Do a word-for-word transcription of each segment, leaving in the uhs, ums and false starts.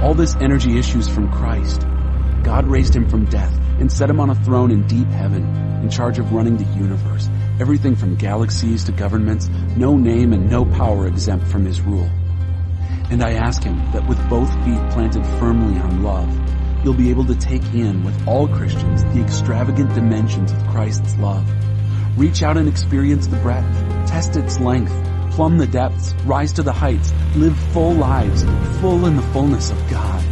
All this energy issues from Christ. God raised him from death and set him on a throne in deep heaven, in charge of running the universe, everything from galaxies to governments, no name and no power exempt from his rule. And I ask him that with both feet planted firmly on love, you'll be able to take in with all Christians the extravagant dimensions of Christ's love. Reach out and experience the breadth, test its length, plumb the depths, rise to the heights, live full lives, full in the fullness of God.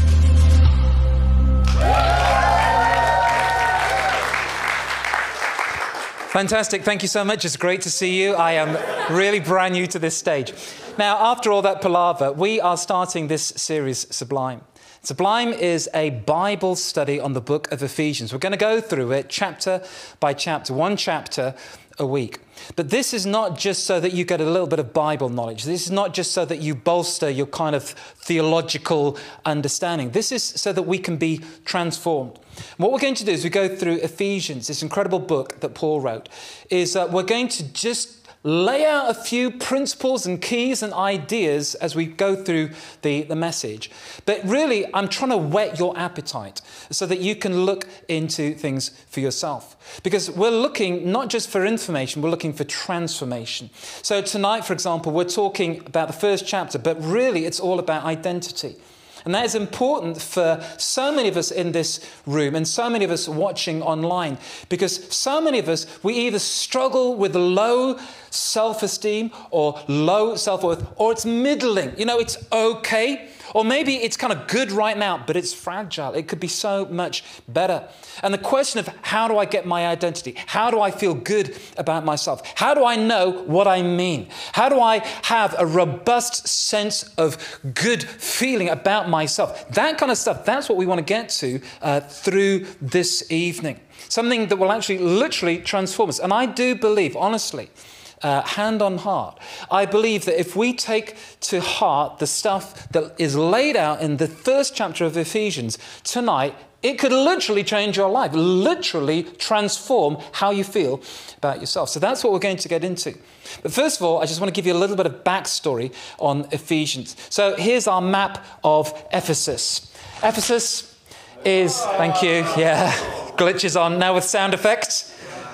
Fantastic. Thank you so much. It's great to see you. I am really brand new to this stage. Now, after all that palaver, we are starting this series, Sublime. Sublime is a Bible study on the book of Ephesians. We're going to go through it chapter by chapter, one chapter a week. But this is not just so that you get a little bit of Bible knowledge. This is not just so that you bolster your kind of theological understanding. This is so that we can be transformed. What we're going to do is we go through Ephesians, this incredible book that Paul wrote, is uh, we're going to just lay out a few principles and keys and ideas as we go through the, the message. But really, I'm trying to whet your appetite so that you can look into things for yourself. Because we're looking not just for information, we're looking for transformation. So tonight, for example, we're talking about the first chapter, but really it's all about identity. And that is important for so many of us in this room and so many of us watching online, because so many of us, we either struggle with low self-esteem or low self-worth, or it's middling. You know, it's okay. Or maybe it's kind of good right now, but it's fragile. It could be so much better. And the question of how do I get my identity? How do I feel good about myself? How do I know what I mean? How do I have a robust sense of good feeling about myself? That kind of stuff, that's what we want to get to uh, through this evening. Something that will actually literally transform us. And I do believe, honestly, Uh, hand on heart, I believe that if we take to heart the stuff that is laid out in the first chapter of Ephesians tonight, it could literally change your life, literally transform how you feel about yourself. So that's what we're going to get into. But first of all, I just want to give you a little bit of backstory on Ephesians. So here's our map of Ephesus. Ephesus is, thank you, yeah, glitches on now with sound effects.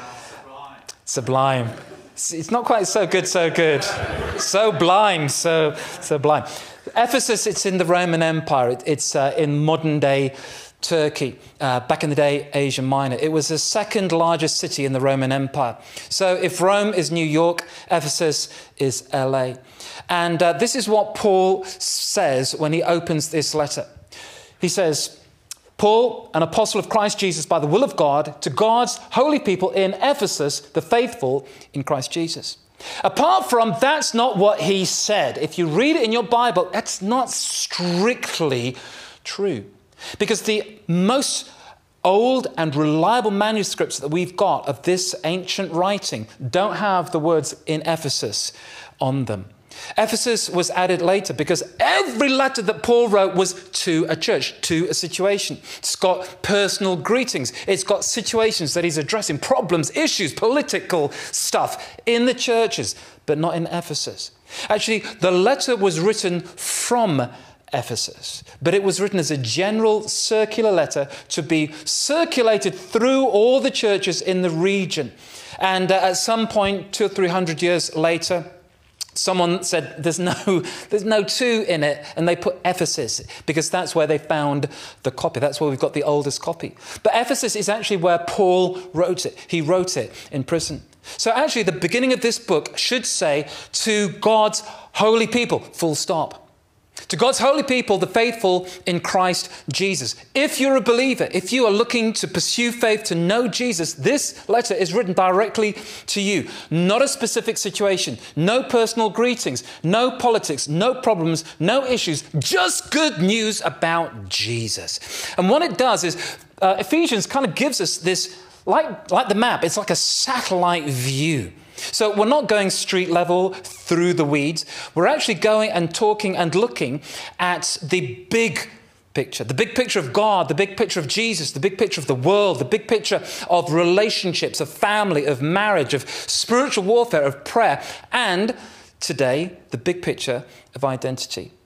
Sublime. It's not quite so good, so good. So blind, so so blind. Ephesus, it's in the Roman Empire. It, it's uh, in modern-day Turkey. Uh, back in the day, Asia Minor. It was the second largest city in the Roman Empire. So if Rome is New York, Ephesus is L A. And uh, this is what Paul says when he opens this letter. He says, Paul, an apostle of Christ Jesus by the will of God, to God's holy people in Ephesus, the faithful in Christ Jesus. Apart from, that's not what he said. If you read it in your Bible, that's not strictly true. Because the most old and reliable manuscripts that we've got of this ancient writing don't have the words in Ephesus on them. Ephesus was added later because every letter that Paul wrote was to a church, to a situation. It's got personal greetings. It's got situations that he's addressing, problems, issues, political stuff in the churches, but not in Ephesus. Actually, the letter was written from Ephesus, but it was written as a general circular letter to be circulated through all the churches in the region. And uh, at some point, two or three hundred years later, someone said there's no there's no two in it, and they put Ephesus because that's where they found the copy. That's where we've got the oldest copy. But Ephesus is actually where Paul wrote it. He wrote it in prison. So actually the beginning of this book should say, to God's holy people, full stop. To God's holy people, the faithful in Christ Jesus. If you're a believer, if you are looking to pursue faith, to know Jesus, this letter is written directly to you. Not a specific situation, no personal greetings, no politics, no problems, no issues, just good news about Jesus. And what it does is, uh, Ephesians kind of gives us this, like, like the map, it's like a satellite view. So we're not going street level through the weeds. We're actually going and talking and looking at the big picture, the big picture of God, the big picture of Jesus, the big picture of the world, the big picture of relationships, of family, of marriage, of spiritual warfare, of prayer, and today, the big picture of identity.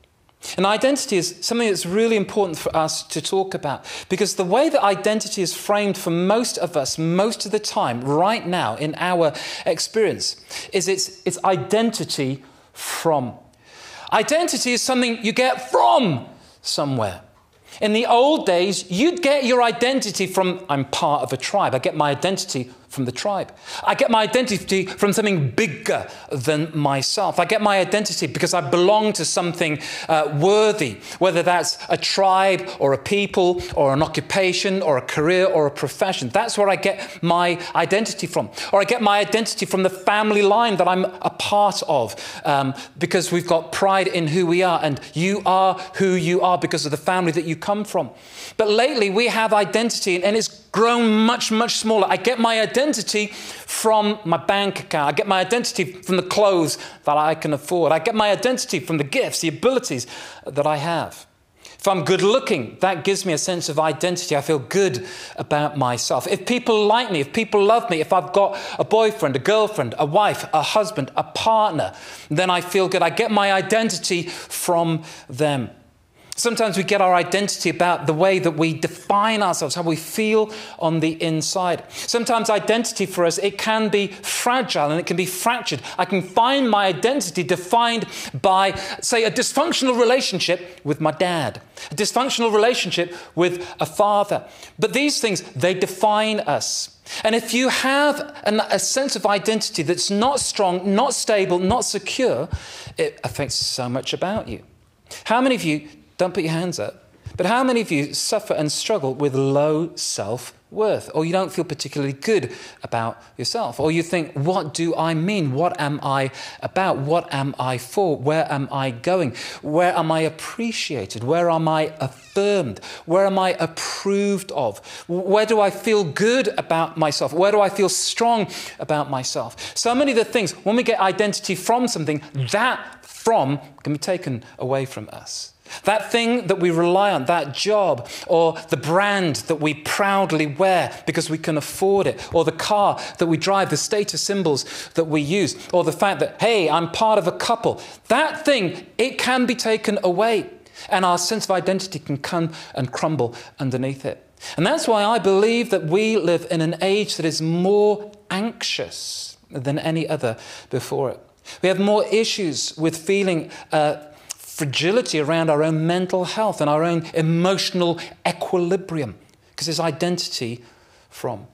And identity is something that's really important for us to talk about, because the way that identity is framed for most of us, most of the time, right now in our experience, is it's, it's identity from. Identity is something you get from somewhere. In the old days, you'd get your identity from, I'm part of a tribe. I get my identity from the tribe. I get my identity from something bigger than myself. I get my identity because I belong to something uh, worthy, whether that's a tribe or a people or an occupation or a career or a profession. That's where I get my identity from. Or I get my identity from the family line that I'm a part of, um, because we've got pride in who we are, and you are who you are because of the family that you come from. But lately we have identity, and it's grown much, much smaller. I get my identity from my bank account. I get my identity from the clothes that I can afford. I get my identity from the gifts, the abilities that I have. If I'm good looking, that gives me a sense of identity. I feel good about myself. If people like me, if people love me, if I've got a boyfriend, a girlfriend, a wife, a husband, a partner, then I feel good. I get my identity from them. Sometimes we get our identity about the way that we define ourselves, how we feel on the inside. Sometimes identity for us, it can be fragile and it can be fractured. I can find my identity defined by, say, a dysfunctional relationship with my dad, a dysfunctional relationship with a father. But these things, they define us. And if you have an, a sense of identity that's not strong, not stable, not secure, it affects so much about you. How many of you, don't put your hands up, but how many of you suffer and struggle with low self-worth? Or you don't feel particularly good about yourself? Or you think, what do I mean? What am I about? What am I for? Where am I going? Where am I appreciated? Where am I affirmed? Where am I approved of? Where do I feel good about myself? Where do I feel strong about myself? So many of the things, when we get identity from something, that from can be taken away from us. That thing that we rely on, that job, or the brand that we proudly wear because we can afford it, or the car that we drive, the status symbols that we use, or the fact that, hey, I'm part of a couple. That thing, it can be taken away, and our sense of identity can come and crumble underneath it. And that's why I believe that we live in an age that is more anxious than any other before it. We have more issues with feeling uh, fragility around our own mental health and our own emotional equilibrium, because there's identity from.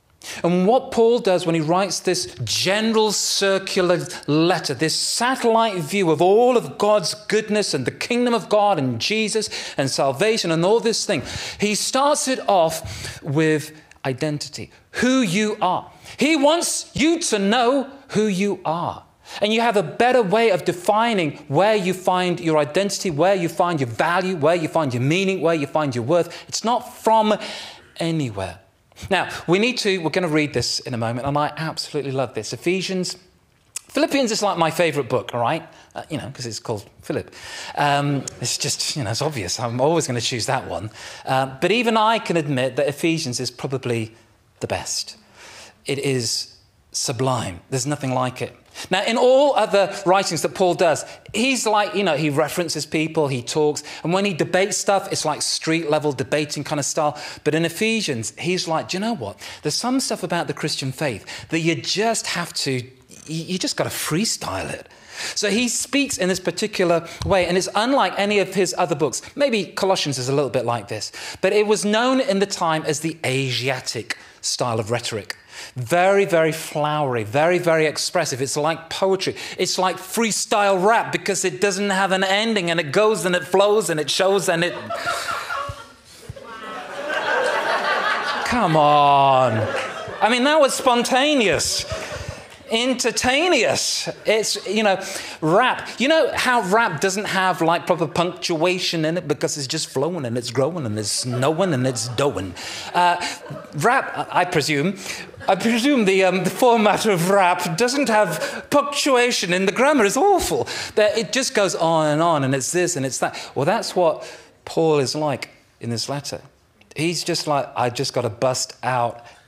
And what Paul does when he writes this general circular letter, this satellite view of all of God's goodness and the kingdom of God and Jesus and salvation and all this thing, he starts it off with identity, who you are. He wants you to know who you are. And you have a better way of defining where you find your identity, where you find your value, where you find your meaning, where you find your worth. It's not from anywhere. Now, we need to, we're going to read this in a moment, and I absolutely love this. Ephesians, Philippians is like my favorite book, all right? Uh, you know, because it's called Philip. Um, it's just, you know, it's obvious. I'm always going to choose that one. Uh, but even I can admit that Ephesians is probably the best. It is sublime. There's nothing like it. Now, in all other writings that Paul does, he's like, you know, he references people, he talks, and when he debates stuff, it's like street-level debating kind of style. But in Ephesians, he's like, do you know what? There's some stuff about the Christian faith that you just have to, you just got to freestyle it. So he speaks in this particular way, and it's unlike any of his other books. Maybe Colossians is a little bit like this, but it was known in the time as the Asiatic style of rhetoric. Very, very flowery, very, very expressive. It's like poetry. It's like freestyle rap because it doesn't have an ending, and it goes and it flows and it shows and it... Come on. I mean, that was spontaneous. Entertaneous. It's, you know, rap. You know how rap doesn't have like proper punctuation in it because it's just flowing and it's growing and it's knowing and it's doing. Uh, rap, I presume, I presume the, um, the format of rap doesn't have punctuation, and the grammar is awful. That it just goes on and on, and it's this and it's that. Well, that's what Paul is like in this letter. He's just like, I just got to bust out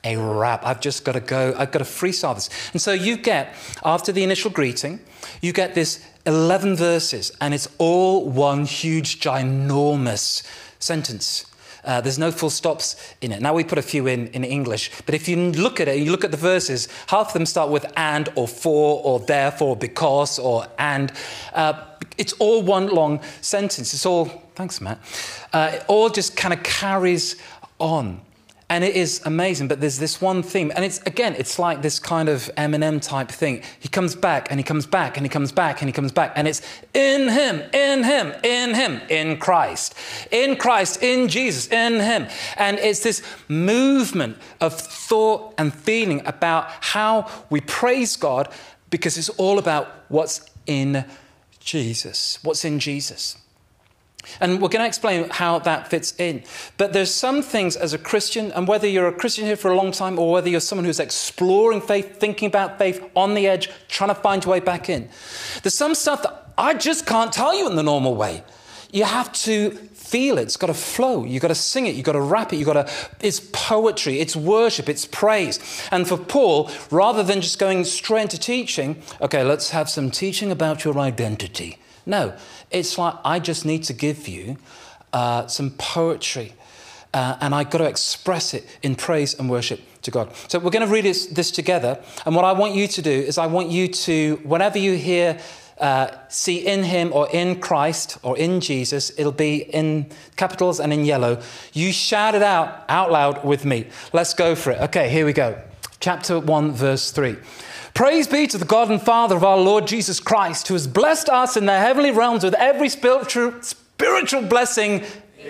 a wrap. I've just got to go. I've got to freestyle this. And so you get, after the initial greeting, you get this eleven verses, and it's all one huge, ginormous sentence. Uh, there's no full stops in it. Now we put a few in in English, but if you look at it, you look at the verses, half of them start with and or for or therefore, because or and. Uh, it's all one long sentence. It's all, thanks Matt, uh, it all just kind of carries on. And it is amazing, but there's this one theme. And it's, again, it's like this kind of Eminem type thing. He comes back and he comes back and he comes back and he comes back. And it's in him, in him, in him, in Christ. In Christ, in Jesus, in him. And it's this movement of thought and feeling about how we praise God, because it's all about what's in Jesus. What's in Jesus. And we're going to explain how that fits in. But there's some things as a Christian, and whether you're a Christian here for a long time or whether you're someone who's exploring faith, thinking about faith, on the edge, trying to find your way back in, there's some stuff that I just can't tell you in the normal way. You have to feel it. It's got to flow. You've got to sing it. You've got to rap it. You've got to, it's poetry, it's worship, it's praise. And for Paul, rather than just going straight into teaching, okay, let's have some teaching about your identity. No, it's like, I just need to give you uh, some poetry uh, and I've got to express it in praise and worship to God. So we're going to read this, this together. And what I want you to do is I want you to, whenever you hear, uh, see in him or in Christ or in Jesus, it'll be in capitals and in yellow. You shout it out, out loud with me. Let's go for it. Okay, here we go. Chapter one, verse three. Praise be to the God and Father of our Lord Jesus Christ, who has blessed us in the heavenly realms with every spiritual, spiritual blessing.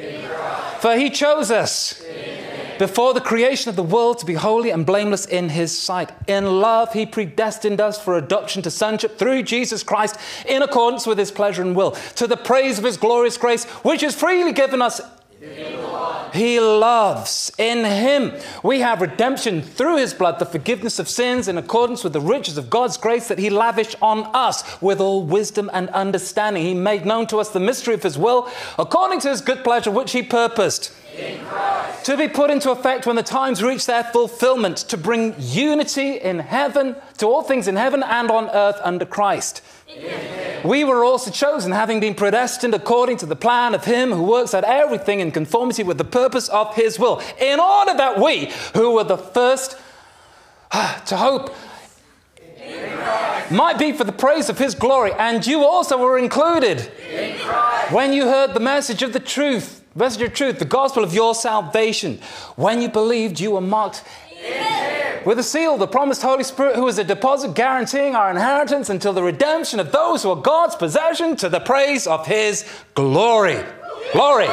For he chose us Amen. Before the creation of the world to be holy and blameless in his sight. In love, he predestined us for adoption to sonship through Jesus Christ in accordance with his pleasure and will, to the praise of his glorious grace, which is freely given us. He loves. In him we have redemption through his blood, the forgiveness of sins in accordance with the riches of God's grace that he lavished on us with all wisdom and understanding. He made known to us the mystery of his will according to his good pleasure, which he purposed in Christ to be put into effect when the times reach their fulfillment, to bring unity in heaven, to all things in heaven and on earth under Christ. Amen. We were also chosen, having been predestined according to the plan of him who works out everything in conformity with the purpose of his will, in order that we, who were the first to hope, might be for the praise of his glory. And you also were included in Christ when you heard the message of the truth, message of truth, the gospel of your salvation. When you believed, you were marked with a seal, the promised Holy Spirit, who is a deposit guaranteeing our inheritance until the redemption of those who are God's possession, to the praise of his glory. Glory.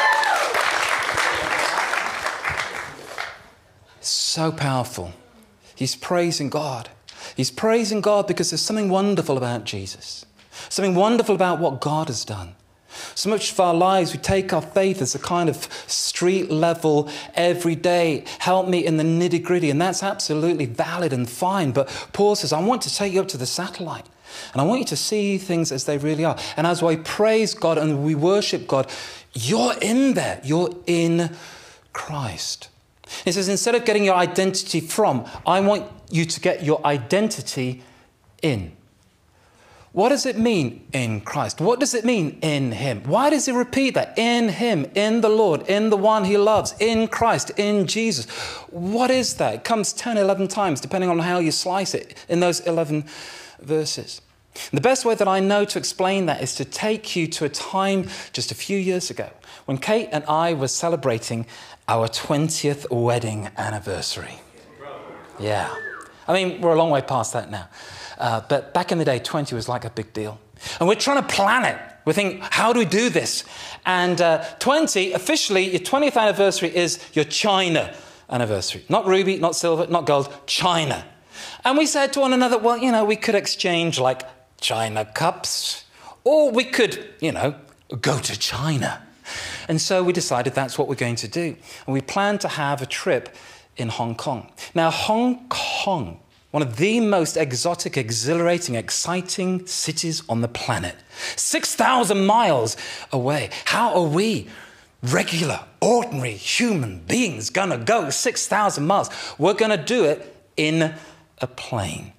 So powerful. He's praising God. He's praising God because there's something wonderful about Jesus. Something wonderful about what God has done. So much of our lives, we take our faith as a kind of street level, every day, help me in the nitty gritty. And that's absolutely valid and fine. But Paul says, I want to take you up to the satellite. And I want you to see things as they really are. And as we praise God and we worship God, you're in there. You're in Christ. He says, instead of getting your identity from, I want you to get your identity in. What does it mean in Christ? What does it mean in him? Why does he repeat that? In him, in the Lord, in the one he loves, in Christ, in Jesus. What is that? It comes ten, eleven times, depending on how you slice it, in those eleven verses. The best way that I know to explain that is to take you to a time just a few years ago when Kate and I were celebrating our twentieth wedding anniversary. Yeah. I mean, we're a long way past that now. Uh, but back in the day, twenty was like a big deal. And we're trying to plan it. We think, how do we do this? And uh, twenty, officially, your twentieth anniversary is your China anniversary. Not ruby, not silver, not gold, China. And we said to one another, well, you know, we could exchange like China cups, or we could, you know, go to China. And so we decided that's what we're going to do. And we planned to have a trip in Hong Kong. Now, Hong Kong, one of the most exotic, exhilarating, exciting cities on the planet. six thousand miles away. How are we regular, ordinary human beings going to go six thousand miles. We're going to do it in a plane.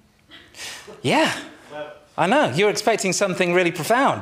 Yeah, I know. You're expecting something really profound.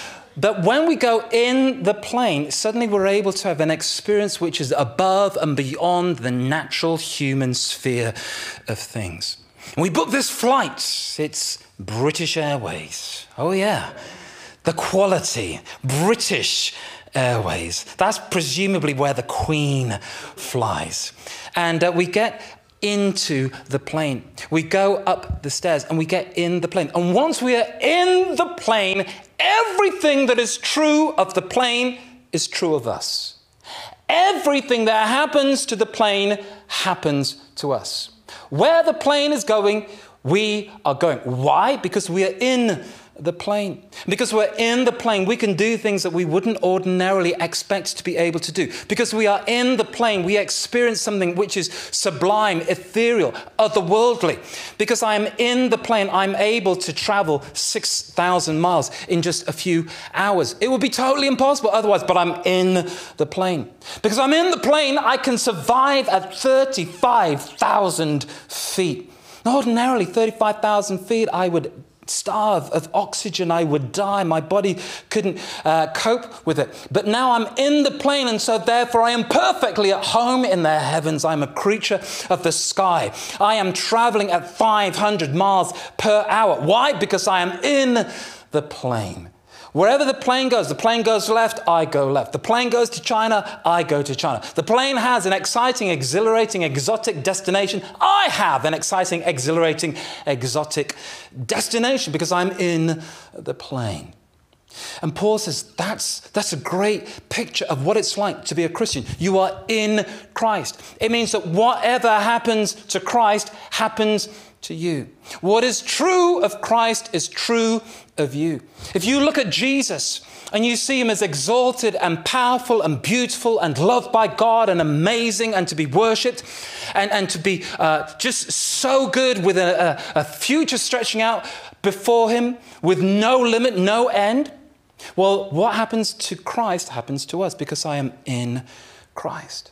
But when we go in the plane, suddenly we're able to have an experience which is above and beyond the natural human sphere of things. And we book this flight. It's British Airways. Oh, yeah. The quality, British Airways. That's presumably where the Queen flies. And uh, we get into the plane. We go up the stairs and we get in the plane. And once we are in the plane, everything that is true of the plane is true of us. Everything that happens to the plane happens to us. Where the plane is going, we are going. Why? Because we are in the plane. Because we're in the plane, we can do things that we wouldn't ordinarily expect to be able to do. Because we are in the plane, we experience something which is sublime, ethereal, otherworldly. Because I'm in the plane, I'm able to travel six thousand miles in just a few hours. It would be totally impossible otherwise, but I'm in the plane. Because I'm in the plane, I can survive at thirty-five thousand feet. Ordinarily, thirty-five thousand feet, I would starve of oxygen, I would die. My body couldn't uh, cope with it. But now I'm in the plane, and so therefore I am perfectly at home in the heavens. I'm a creature of the sky. I am traveling at five hundred miles per hour. Why? Because I am in the plane. Wherever the plane goes, the plane goes left, I go left. The plane goes to China, I go to China. The plane has an exciting, exhilarating, exotic destination. I have an exciting, exhilarating, exotic destination because I'm in the plane. And Paul says that's, that's a great picture of what it's like to be a Christian. You are in Christ. It means that whatever happens to Christ happens to you. What is true of Christ is true of you. If you look at Jesus and you see him as exalted and powerful and beautiful and loved by God and amazing and to be worshipped and, and to be uh, just so good with a, a, a future stretching out before him with no limit, no end. Well, what happens to Christ happens to us because I am in Christ.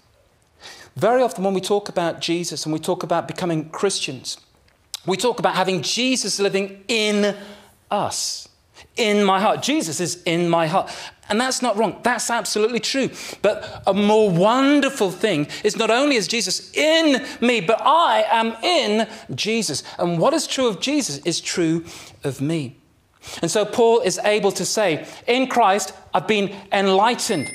Very often when we talk about Jesus and we talk about becoming Christians, we talk about having Jesus living in us, in my heart. Jesus is in my heart. And that's not wrong. That's absolutely true. But a more wonderful thing is not only is Jesus in me, but I am in Jesus. And what is true of Jesus is true of me. And so Paul is able to say, in Christ, I've been enlightened.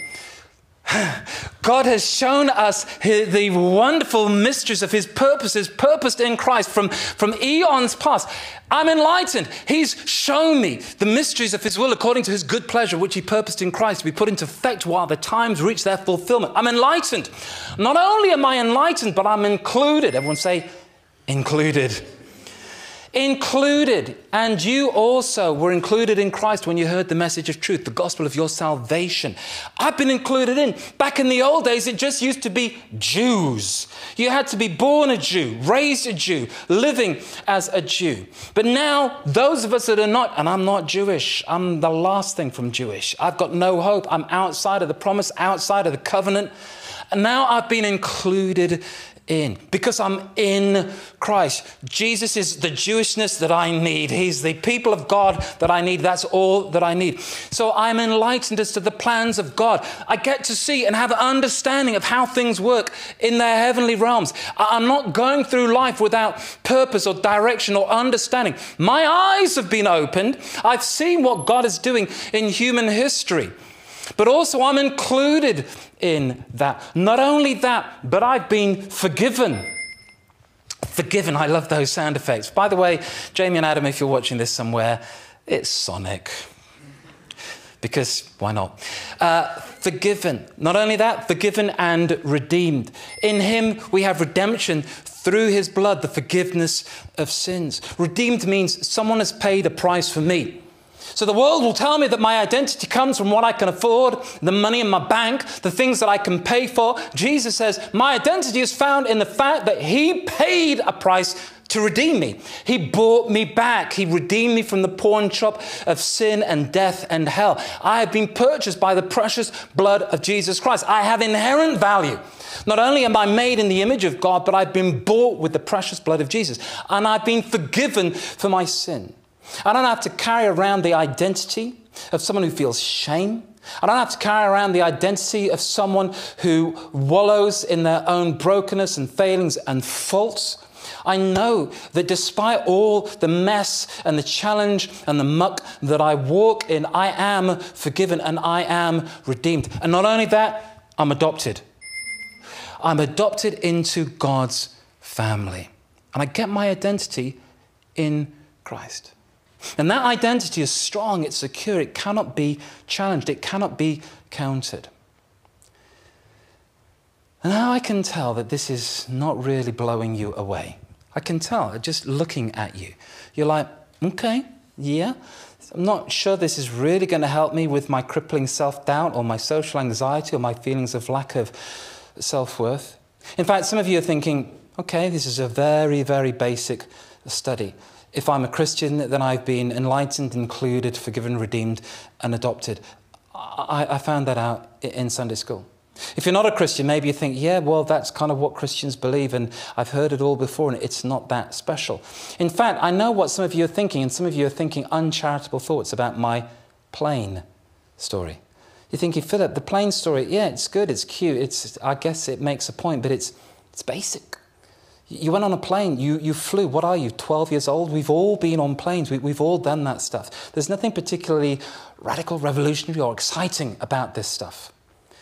God has shown us the wonderful mysteries of his purposes, purposed in Christ from, from eons past. I'm enlightened. He's shown me the mysteries of his will according to his good pleasure, which he purposed in Christ to be put into effect while the times reach their fulfillment. I'm enlightened. Not only am I enlightened, but I'm included. Everyone say, included. Included. And you also were included in Christ when you heard the message of truth, the gospel of your salvation. I've been included in. Back in the old days, it just used to be Jews. You had to be born a Jew, raised a Jew, living as a Jew. But now, those of us that are not, and I'm not Jewish, I'm the last thing from Jewish. I've got no hope. I'm outside of the promise, outside of the covenant. And now I've been included in, because I'm in Christ. Jesus is the Jewishness that I need. He's the people of God that I need. That's all that I need. So I'm enlightened as to the plans of God. I get to see and have an understanding of how things work in their heavenly realms. I'm not going through life without purpose or direction or understanding. My eyes have been opened. I've seen what God is doing in human history. But also I'm included in that. Not only that, but I've been forgiven. Forgiven. I love those sound effects. By the way, Jamie and Adam, if you're watching this somewhere, it's Sonic. Because why not? Uh, forgiven. Not only that, forgiven and redeemed. In him we have redemption through his blood, the forgiveness of sins. Redeemed means someone has paid a price for me. So the world will tell me that my identity comes from what I can afford, the money in my bank, the things that I can pay for. Jesus says, my identity is found in the fact that he paid a price to redeem me. He bought me back. He redeemed me from the pawn shop of sin and death and hell. I have been purchased by the precious blood of Jesus Christ. I have inherent value. Not only am I made in the image of God, but I've been bought with the precious blood of Jesus. And I've been forgiven for my sin. I don't have to carry around the identity of someone who feels shame. I don't have to carry around the identity of someone who wallows in their own brokenness and failings and faults. I know that despite all the mess and the challenge and the muck that I walk in, I am forgiven and I am redeemed. And not only that, I'm adopted. I'm adopted into God's family. And I get my identity in Christ. And that identity is strong, it's secure, it cannot be challenged, it cannot be countered. And now I can tell that this is not really blowing you away. I can tell, just looking at you. You're like, okay, yeah, I'm not sure this is really going to help me with my crippling self-doubt or my social anxiety or my feelings of lack of self-worth. In fact, some of you are thinking, okay, this is a very, very basic study. If I'm a Christian, then I've been enlightened, included, forgiven, redeemed, and adopted. I, I found that out in Sunday school. If you're not a Christian, maybe you think, yeah, well, that's kind of what Christians believe, and I've heard it all before, and it's not that special. In fact, I know what some of you are thinking, and some of you are thinking uncharitable thoughts about my plane story. You're thinking, Philip, the plane story, yeah, it's good, it's cute, it's, I guess it makes a point, but it's, it's basic. You went on a plane, you, you flew, what are you, twelve years old? We've all been on planes, we, we've all done that stuff. There's nothing particularly radical, revolutionary or exciting about this stuff.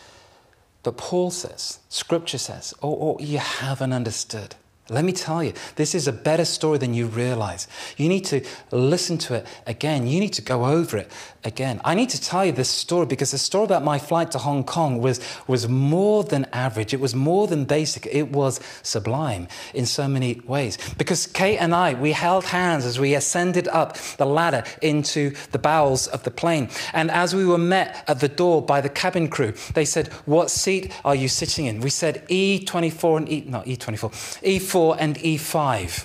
But Paul says, Scripture says, oh, oh, you haven't understood. Let me tell you, this is a better story than you realize. You need to listen to it again. You need to go over it again. I need to tell you this story because the story about my flight to Hong Kong was, was more than average. It was more than basic. It was sublime in so many ways. Because Kate and I, we held hands as we ascended up the ladder into the bowels of the plane. And as we were met at the door by the cabin crew, they said, what seat are you sitting in? We said E twenty-four and E, not E twenty-four, E four and E five.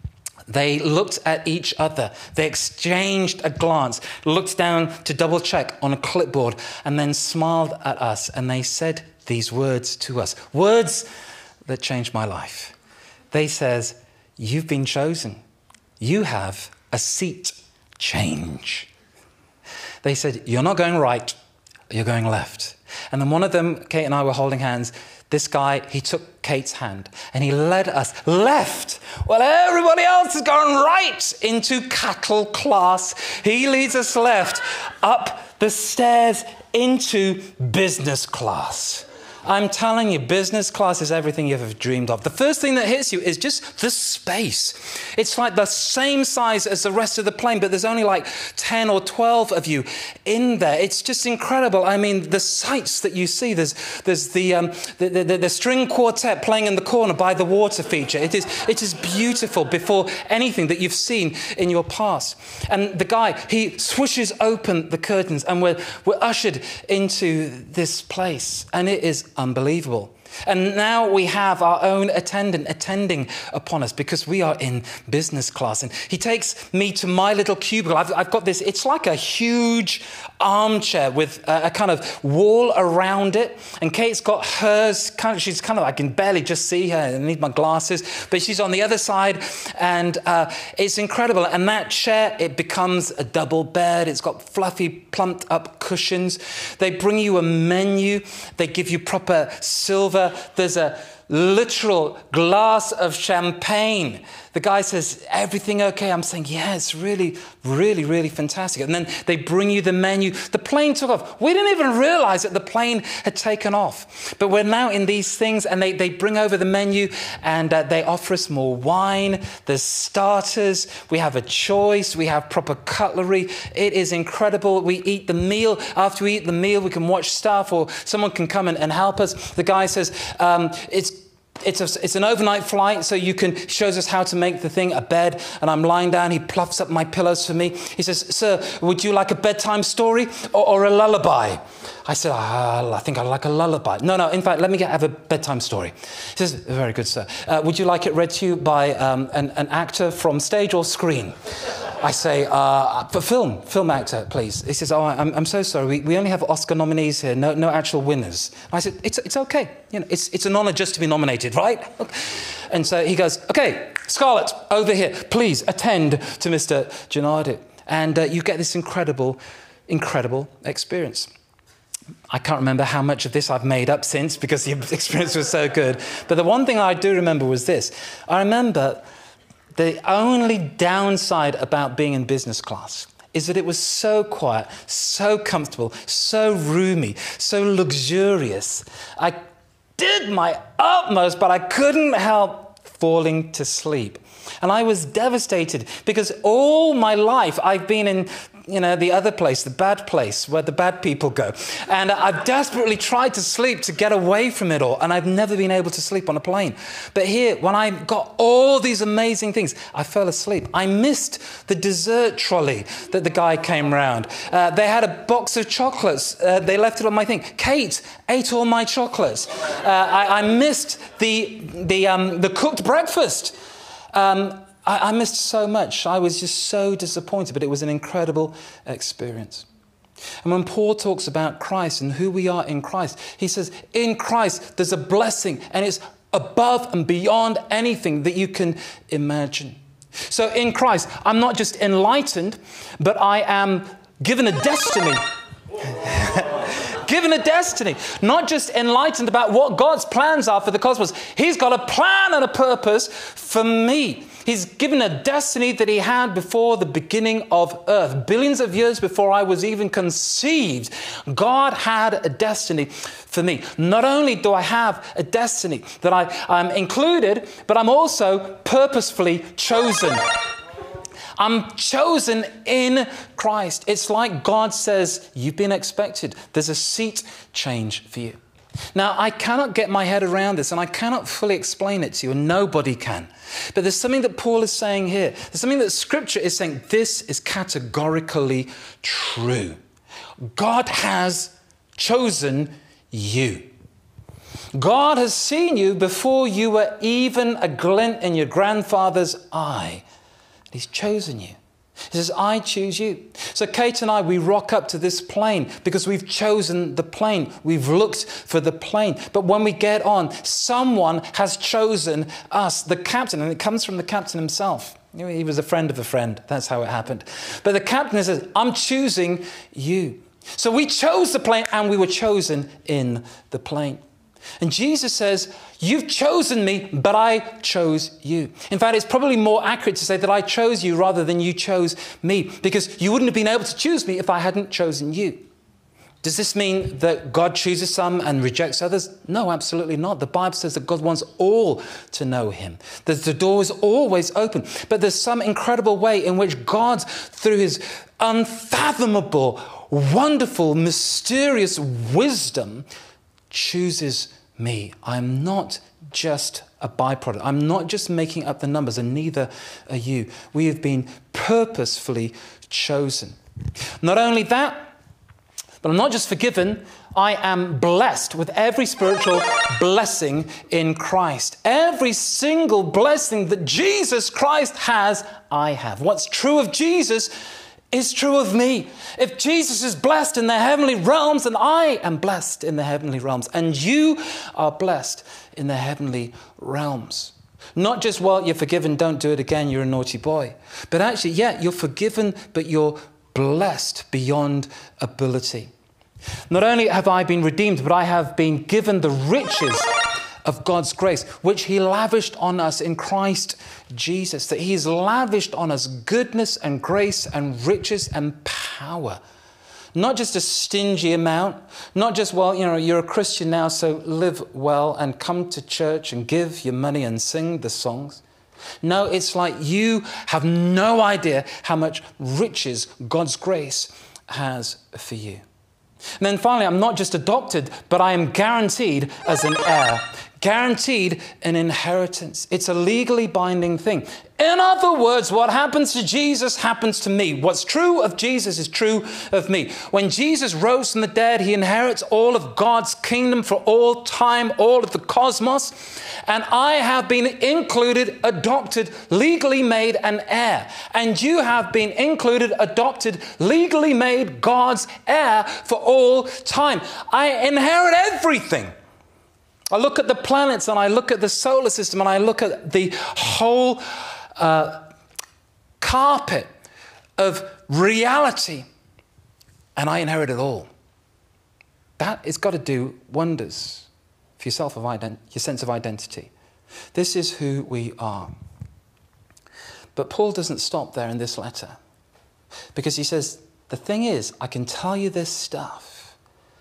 They looked at each other. They exchanged a glance, looked down to double check on a clipboard, and then smiled at us. And they said these words to us, words that changed my life. They says, you've been chosen. You have a seat change. They said, you're not going right, you're going left. And then one of them, Kate and I were holding hands. This guy, he took Kate's hand and he led us left while everybody else is going right into cattle class. He leads us left up the stairs into business class. I'm telling you, business class is everything you've ever dreamed of. The first thing that hits you is just the space. It's like the same size as the rest of the plane, but there's only like ten or twelve of you in there. It's just incredible. I mean, the sights that you see, there's, there's the, um, the, the, the string quartet playing in the corner by the water feature. It is, it is beautiful before anything that you've seen in your past. And the guy, he swishes open the curtains and we're, we're ushered into this place. And it is unbelievable. And now we have our own attendant attending upon us because we are in business class. And he takes me to my little cubicle. I've, I've got this, it's like a huge armchair with a, a kind of wall around it. And Kate's got hers, kind of, she's kind of, I can barely just see her. I need my glasses, but she's on the other side. And uh, it's incredible. And that chair, it becomes a double bed. It's got fluffy, plumped up cushions. They bring you a menu. They give you proper silver. There's a literal glass of champagne. The guy says, everything okay? I'm saying, yeah, it's really, really, really fantastic. And then they bring you the menu. The plane took off. We didn't even realize that the plane had taken off. But we're now in these things and they, they bring over the menu and uh, they offer us more wine. There's starters. We have a choice. We have proper cutlery. It is incredible. We eat the meal. After we eat the meal, we can watch stuff or someone can come in and help us. The guy says, um, it's It's, a, it's an overnight flight, so you can, shows us how to make the thing a bed. And I'm lying down, he pluffs up my pillows for me. He says, sir, would you like a bedtime story or, or a lullaby? I said, oh, I think I like a lullaby. No, no, in fact, let me get, have a bedtime story. He says, very good, sir. Uh, would you like it read to you by um, an, an actor from stage or screen? I say, uh, for film, film actor, please. He says, oh, I'm, I'm so sorry. We, we only have Oscar nominees here, no, no actual winners. I said, it's, it's okay. You know, it's, it's an honor just to be nominated, right? And so he goes, okay, Scarlett, over here, please attend to Mister Gennady. And uh, you get this incredible, incredible experience. I can't remember how much of this I've made up since because the experience was so good. But the one thing I do remember was this. I remember the only downside about being in business class is that it was so quiet, so comfortable, so roomy, so luxurious. I did my utmost, but I couldn't help falling to sleep. And I was devastated because all my life I've been in, you know, the other place, the bad place where the bad people go. And I've desperately tried to sleep to get away from it all. And I've never been able to sleep on a plane. But here, when I got all these amazing things, I fell asleep. I missed the dessert trolley that the guy came round. Uh, they had a box of chocolates. Uh, they left it on my thing. Kate ate all my chocolates. Uh, I, I missed the, the, um, the cooked breakfast. Um, I, I missed so much. I was just so disappointed, but it was an incredible experience. And when Paul talks about Christ and who we are in Christ, he says, in Christ, there's a blessing, and it's above and beyond anything that you can imagine. So in Christ, I'm not just enlightened, but I am given a destiny. Given a destiny, not just enlightened about what God's plans are for the cosmos. He's got a plan and a purpose for me. He's given a destiny that he had before the beginning of earth. Billions of years before I was even conceived, God had a destiny for me. Not only do I have a destiny that I, I'm included, but I'm also purposefully chosen. I'm chosen in Christ. It's like God says, you've been expected. There's a seat change for you. Now, I cannot get my head around this, and I cannot fully explain it to you, and nobody can. But there's something that Paul is saying here. There's something that Scripture is saying. This is categorically true. God has chosen you. God has seen you before you were even a glint in your grandfather's eye. He's chosen you. He says, I choose you. So Kate and I, we rock up to this plane because we've chosen the plane. We've looked for the plane. But when we get on, someone has chosen us, the captain, and it comes from the captain himself. He was a friend of a friend. That's how it happened. But the captain says, I'm choosing you. So we chose the plane, and we were chosen in the plane. And Jesus says, you've chosen me, but I chose you. In fact, it's probably more accurate to say that I chose you rather than you chose me, because you wouldn't have been able to choose me if I hadn't chosen you. Does this mean that God chooses some and rejects others? No, absolutely not. The Bible says that God wants all to know him. That the door is always open. But there's some incredible way in which God, through his unfathomable, wonderful, mysterious wisdom, chooses me. I'm not just a byproduct. I'm not just making up the numbers, and neither are you. We have been purposefully chosen. Not only that, but I'm not just forgiven, I am blessed with every spiritual blessing in Christ. Every single blessing that Jesus Christ has, I have. What's true of Jesus is true of me. If Jesus is blessed in the heavenly realms, then I am blessed in the heavenly realms. And you are blessed in the heavenly realms. Not just, well, you're forgiven, don't do it again, you're a naughty boy. But actually, yeah, you're forgiven, but you're blessed beyond ability. Not only have I been redeemed, but I have been given the riches of God's grace, which he lavished on us in Christ Jesus, that he's lavished on us goodness and grace and riches and power. Not just a stingy amount, not just, well, you know, you're a Christian now, so live well and come to church and give your money and sing the songs. No, it's like you have no idea how much riches God's grace has for you. And then finally, I'm not just adopted, but I am guaranteed as an heir. guaranteed an inheritance. It's a legally binding thing. In other words, what happens to Jesus happens to me. What's true of Jesus is true of me. When Jesus rose from the dead, he inherits all of God's kingdom for all time, all of the cosmos. And I have been included, adopted, legally made an heir. And you have been included, adopted, legally made God's heir for all time. I inherit everything. I look at the planets and I look at the solar system and I look at the whole uh, carpet of reality, and I inherit it all. That has got to do wonders for your, self of ident- your sense of identity. This is who we are. But Paul doesn't stop there in this letter, because he says, the thing is, I can tell you this stuff,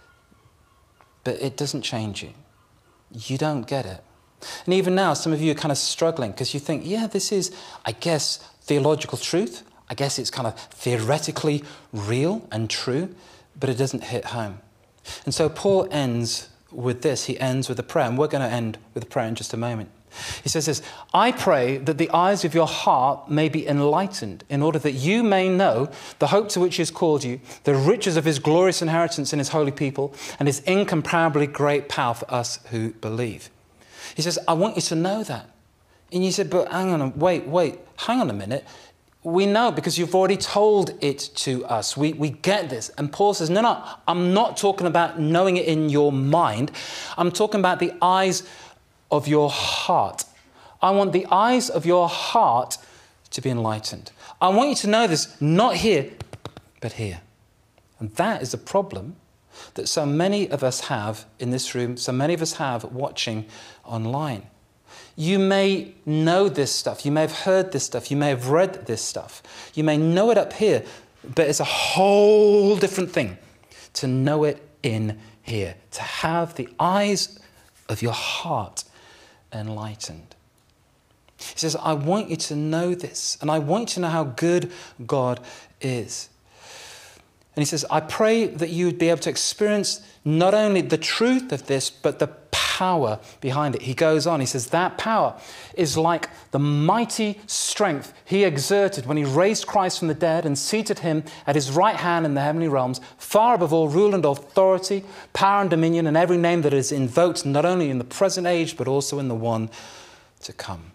but it doesn't change you. You don't get it. And even now, some of you are kind of struggling because you think, yeah, this is, I guess, theological truth. I guess it's kind of theoretically real and true, but it doesn't hit home. And so Paul ends with this. He ends with a prayer, and we're going to end with a prayer in just a moment. He says this, I pray that the eyes of your heart may be enlightened in order that you may know the hope to which he has called you, the riches of his glorious inheritance in his holy people, and his incomparably great power for us who believe. He says, I want you to know that. And you said, but hang on, wait, wait, hang on a minute. We know because you've already told it to us. We, we get this. And Paul says, no, no, I'm not talking about knowing it in your mind. I'm talking about the eyes of your heart. I want the eyes of your heart to be enlightened. I want you to know this, not here, but here. And that is the problem that so many of us have in this room, so many of us have watching online. You may know this stuff, you may have heard this stuff, you may have read this stuff, you may know it up here, but it's a whole different thing to know it in here, to have the eyes of your heart enlightened. He says, I want you to know this, and I want you to know how good God is. And he says, I pray that you would be able to experience not only the truth of this, but the power behind it. He goes on, he says, that power is like the mighty strength he exerted when he raised Christ from the dead and seated him at his right hand in the heavenly realms, far above all rule and authority, power and dominion, and every name that is invoked, not only in the present age, but also in the one to come.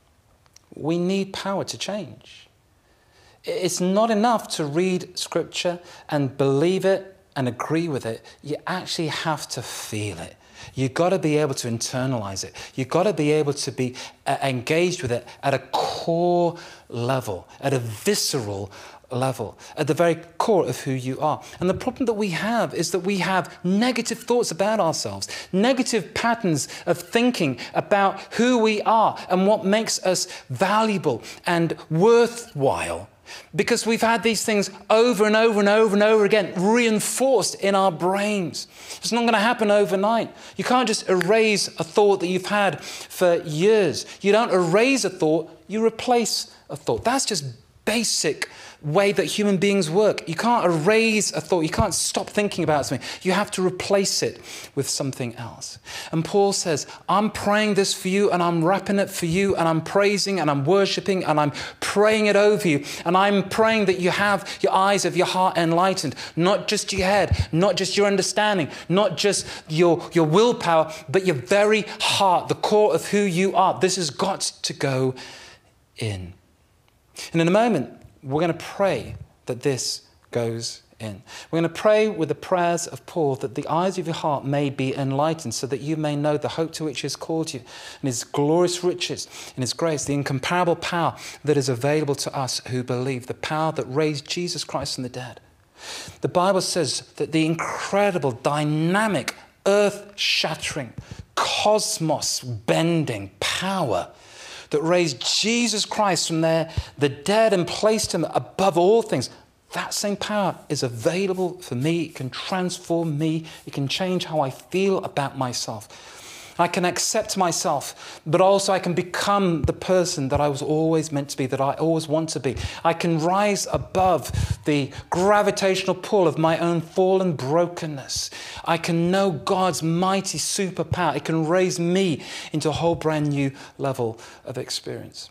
We need power to change. It's not enough to read scripture and believe it and agree with it. You actually have to feel it. You've got to be able to internalize it. You've got to be able to be uh, engaged with it at a core level, at a visceral level, at the very core of who you are. And the problem that we have is that we have negative thoughts about ourselves, negative patterns of thinking about who we are and what makes us valuable and worthwhile. Because we've had these things over and over and over and over again reinforced in our brains. It's not going to happen overnight. You can't just erase a thought that you've had for years. You don't erase a thought, you replace a thought. That's just basic way that human beings work. You can't erase a thought. You can't stop thinking about something. You have to replace it with something else. And Paul says, I'm praying this for you, and I'm wrapping it for you, and I'm praising and I'm worshiping and I'm praying it over you. And I'm praying that you have your eyes of your heart enlightened, not just your head, not just your understanding, not just your, your willpower, but your very heart, the core of who you are. This has got to go in. And in a moment, we're going to pray that this goes in. We're going to pray with the prayers of Paul that the eyes of your heart may be enlightened so that you may know the hope to which he has called you and his glorious riches and his grace, the incomparable power that is available to us who believe, the power that raised Jesus Christ from the dead. The Bible says that the incredible, dynamic, earth-shattering, cosmos-bending power that raised Jesus Christ from there, the dead, and placed him above all things, that same power is available for me. It can transform me. It can change how I feel about myself. I can accept myself, but also I can become the person that I was always meant to be, that I always want to be. I can rise above the gravitational pull of my own fallen brokenness. I can know God's mighty superpower. It can raise me into a whole brand new level of experience.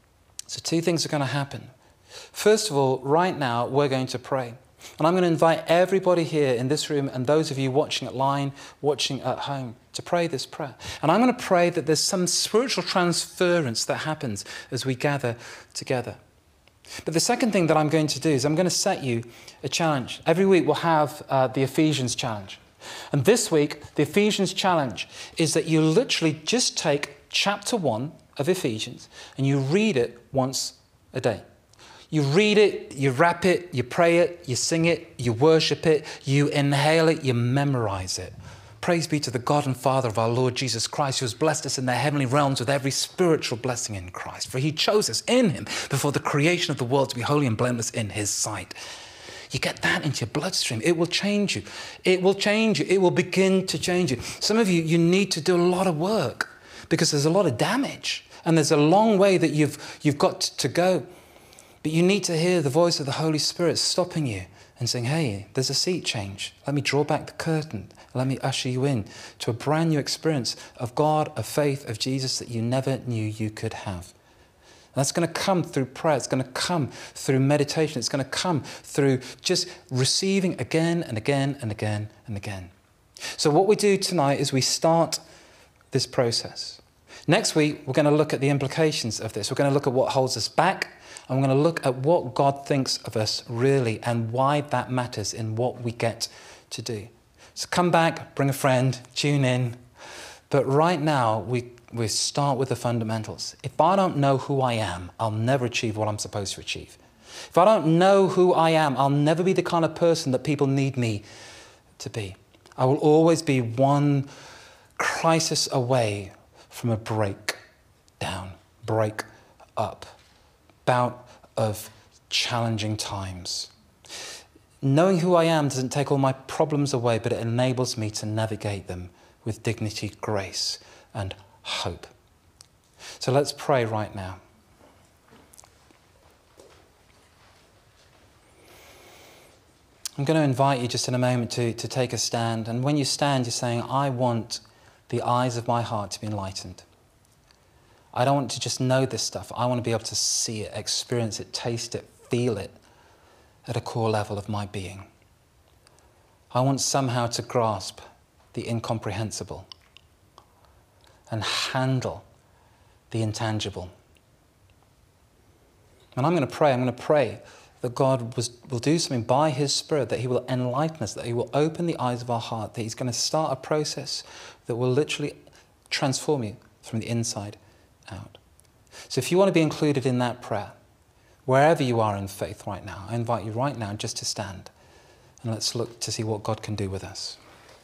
So two things are going to happen. First of all, right now, we're going to pray. And I'm going to invite everybody here in this room and those of you watching at line, watching at home, to pray this prayer. And I'm going to pray that there's some spiritual transference that happens as we gather together. But the second thing that I'm going to do is I'm going to set you a challenge. Every week we'll have uh, the Ephesians challenge. And this week, the Ephesians challenge is that you literally just take chapter one of Ephesians and you read it once a day. You read it, you rap it, you pray it, you sing it, you worship it, you inhale it, you memorize it. Praise be to the God and Father of our Lord Jesus Christ, who has blessed us in the heavenly realms with every spiritual blessing in Christ. For he chose us in him before the creation of the world to be holy and blameless in his sight. You get that into your bloodstream. It will change you. It will change you. It will begin to change you. Some of you, you need to do a lot of work because there's a lot of damage and there's a long way that you've, you've got to go. But you need to hear the voice of the Holy Spirit stopping you and saying, hey, there's a seat change. Let me draw back the curtain. Let me usher you in to a brand new experience of God, of faith, of Jesus that you never knew you could have. And that's going to come through prayer. It's going to come through meditation. It's going to come through just receiving again and again and again and again. So what we do tonight is we start this process. Next week, we're going to look at the implications of this. We're going to look at what holds us back. And we're going to look at what God thinks of us really and why that matters in what we get to do. So come back, bring a friend, tune in. But right now, we, we start with the fundamentals. If I don't know who I am, I'll never achieve what I'm supposed to achieve. If I don't know who I am, I'll never be the kind of person that people need me to be. I will always be one crisis away from a breakdown, break up. Bout of challenging times. Knowing who I am doesn't take all my problems away, but it enables me to navigate them with dignity, grace, and hope. So let's pray right now. I'm going to invite you just in a moment to, to take a stand. And when you stand, you're saying, I want the eyes of my heart to be enlightened. I don't want to just know this stuff. I want to be able to see it, experience it, taste it, feel it at a core level of my being. I want somehow to grasp the incomprehensible and handle the intangible. And I'm going to pray, I'm going to pray that God was, will do something by his Spirit, that he will enlighten us, that he will open the eyes of our heart, that he's going to start a process that will literally transform you from the inside out. So if you want to be included in that prayer, wherever you are in faith right now, I invite you right now just to stand and let's look to see what God can do with us.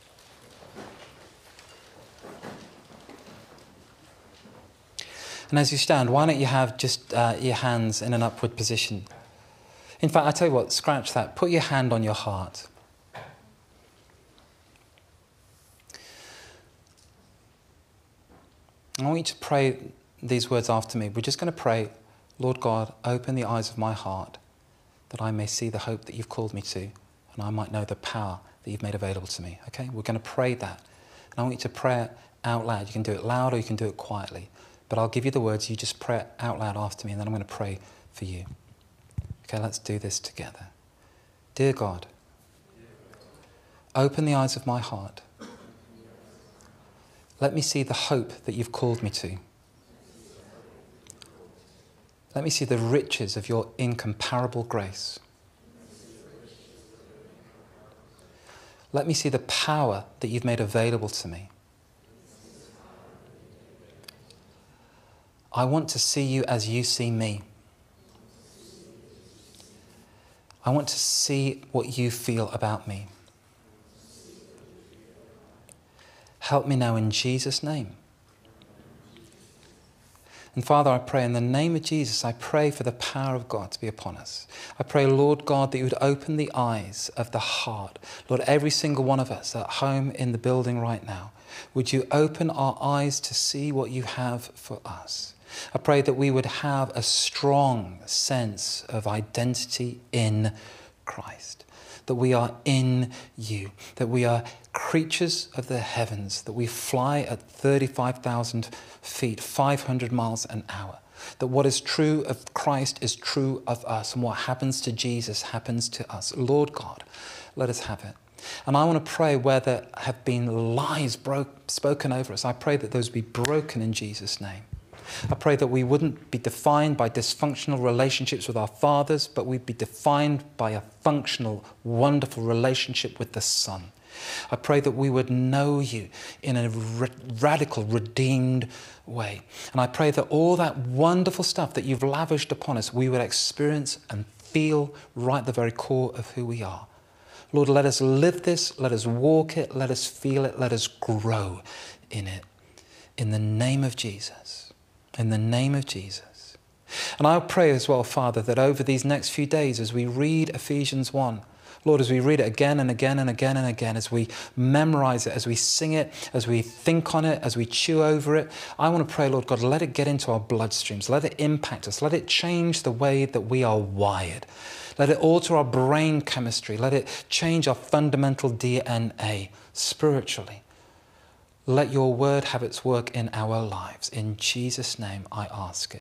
And as you stand, why don't you have just uh, your hands in an upward position? In fact, I tell you what, scratch that. Put your hand on your heart. I want you to pray these words after me. We're just going to pray, Lord God, open the eyes of my heart that I may see the hope that you've called me to and I might know the power that you've made available to me. Okay? We're going to pray that. And I want you to pray it out loud. You can do it loud or you can do it quietly. But I'll give you the words. You just pray it out loud after me and then I'm going to pray for you. Okay, let's do this together. Dear God, open the eyes of my heart. Let me see the hope that you've called me to. Let me see the riches of your incomparable grace. Let me see the power that you've made available to me. I want to see you as you see me. I want to see what you feel about me. Help me now in Jesus' name. And Father, I pray in the name of Jesus, I pray for the power of God to be upon us. I pray, Lord God, that you would open the eyes of the heart. Lord, every single one of us at home in the building right now, Would you open our eyes to see what you have for us? I pray that we would have a strong sense of identity in Christ, that we are in you, that we are creatures of the heavens, that we fly at thirty-five thousand feet, five hundred miles an hour, that what is true of Christ is true of us, and what happens to Jesus happens to us. Lord God, let us have it. And I want to pray where there have been lies broke, spoken over us, I pray that those be broken in Jesus' name. I pray that we wouldn't be defined by dysfunctional relationships with our fathers, but we'd be defined by a functional, wonderful relationship with the Son. I pray that we would know you in a ra- radical, redeemed way. And I pray that all that wonderful stuff that you've lavished upon us, we would experience and feel right at the very core of who we are. Lord, let us live this, let us walk it, let us feel it, let us grow in it. In the name of Jesus. In the name of Jesus. And I pray as well, Father, that over these next few days as we read Ephesians one, Lord, as we read it again and again and again and again, as we memorize it, as we sing it, as we think on it, as we chew over it, I want to pray, Lord God, let it get into our bloodstreams. Let it impact us. Let it change the way that we are wired. Let it alter our brain chemistry. Let it change our fundamental D N A spiritually. Let your word have its work in our lives. In Jesus' name I ask it.